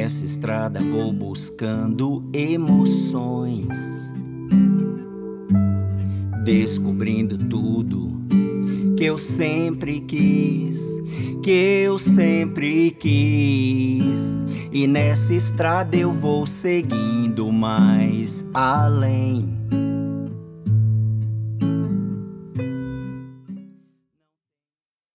nessa estrada vou buscando emoções, descobrindo tudo que eu sempre quis, que eu sempre quis. E nessa estrada eu vou seguindo mais além.